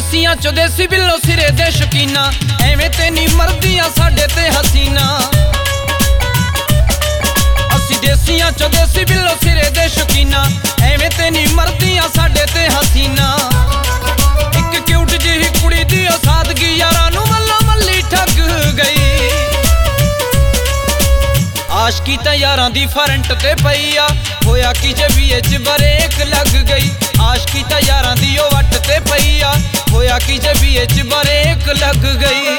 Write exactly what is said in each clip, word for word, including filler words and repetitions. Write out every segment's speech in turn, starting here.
देसियां चो देसी बिल्लो सिरे दे शकीना, एवें ते नी मरदियां साडे ते हसीना। असी देसियां चो देसी बिल्लो सिरे दे शकीना, एवें ते नी मरदियां साडे ते हसीना। इक क्यूट जिही कुड़ी दी सादगी यारां नू मल्लो मल्ली ठग गई। आशकी तां यारां दी फरंट ते पई आ, होया कि जे बीए च बरेक लग गई। आशकी तां यारां दी ओ वट ते पई आ, होया कि जे बीए च बरेक लग गई।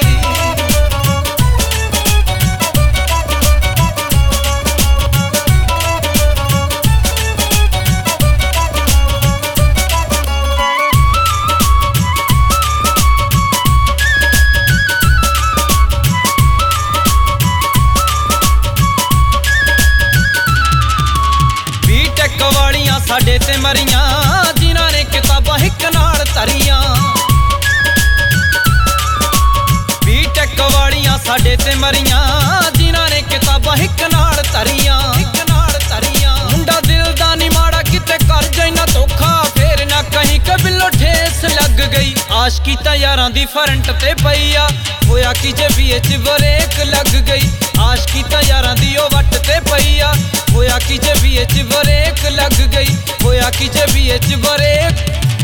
साडे ते मरियां जिन्हां ने किताबां हिक नाल धरियां। बीटेक वालियां साडे ते मरियां जिन्हां ने किताबां हिक नाल धरियां। हिक नाल धरियां मुंडा दिल दा नी माड़ा किते कर जाई ना धोखा, फेर ना कहीं कबिलो ठेस लग गई। आशकी तां यारां दी फरंट ते पई आ, होया कि जे बीए च बरेक लग गई। आशकी तां यारां दी ओ वट ते पई आ, होया कि जे बीए च बरेक लग गई। होया कि जे बीए च बरेक।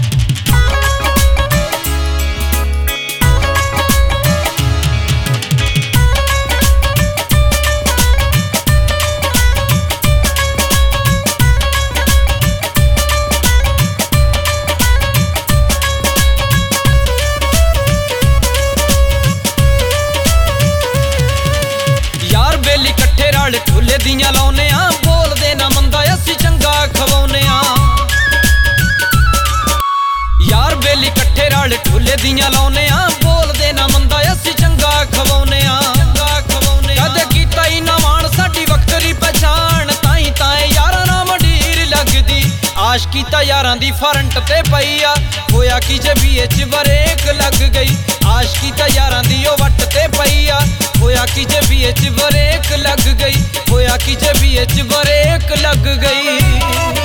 यार बेली कट्ठे रल ठुले दियां लाउने आ, बोलदे ना मंदा असी चंगा खवाउने आ। यार बेली कट्ठे रल ठुले दियां लाउने आ, बोलदे ना मंदा असी चंगा खवाउने आ। कदे कीता ही ना माण साडी वक्तरी पहचान, ताई ताए यारां ना मंडीर लगदी। आशकी तां यारां दी फरंट ते पई आ, होया कि जे बीए च बरेक लग गई। आशकी तां यारां दी ओ वट ते पई आ, होया कि जे बीए च बरेक लग गई। होया कि जे बीए च बरेक लग गई।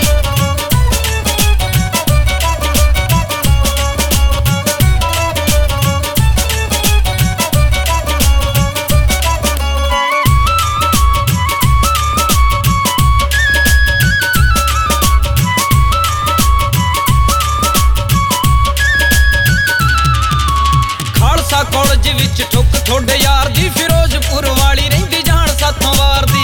खालसा कॉलेज विच ठुक थोड़े यार दी, फिरोजपुर वाली रहिंदी जान साथों वार दी।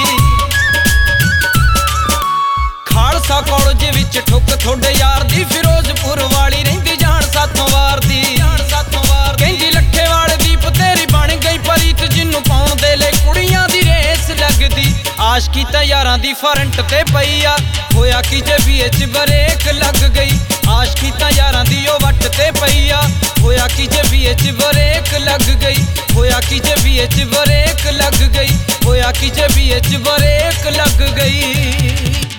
खालसा कॉलेज विच ठुक थोड़े यार दी, फिरोजपुर वाली रहिंदी जान साथों वार दी। कहंदी लखे वाले दीप तेरी बन गई परीत, जिन्नू पाउण दे ले कुड़ियां दी रेस लगदी। आशकी तां यारां दी फरंट ते पई आ, होया कि जे बीए च बरेक लग गई। आशकी तां यारां दी ओ वट ते पई आ, होया कि जे बीए च बरेक लग गई। होया कि जे बीए च बरेक लग गई। होया कि जे बीए च बरेक लग गई।